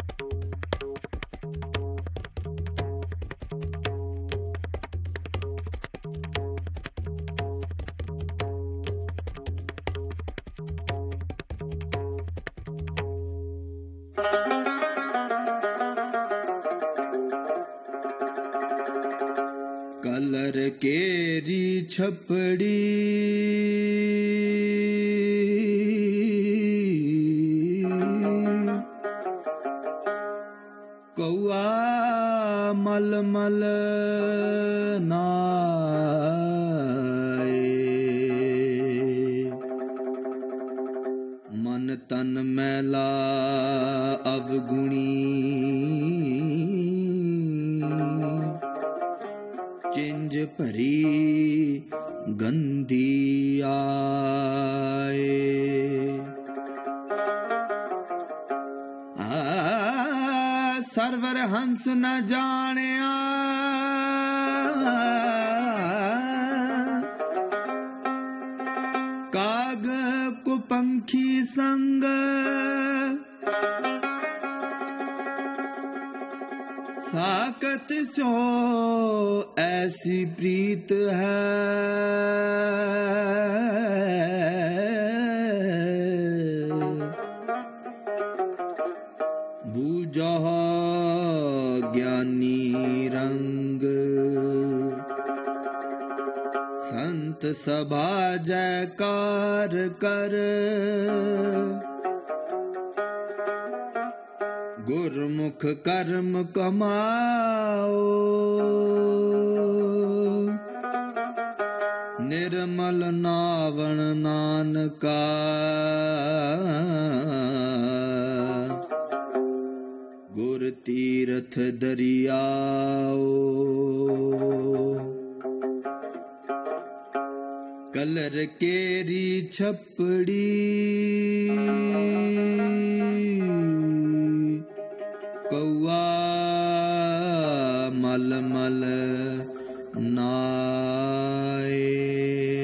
Colour केरी छपड़ी कौआ मलमल नाए, मन तन मैला अवगुणी चिंज भरी गंदी आए। सरवर हंस न जानिया काग कुपंखी संग, साकत सो ऐसी प्रीत है बूझा ज्ञानी रंग। संत सभा जयकार कर गुरमुख कर्म कमाओ, निर्मल नावण नानका गुर तीरथ दरियाओ। कलर केरी छपड़ी कौआ मलमल नाए।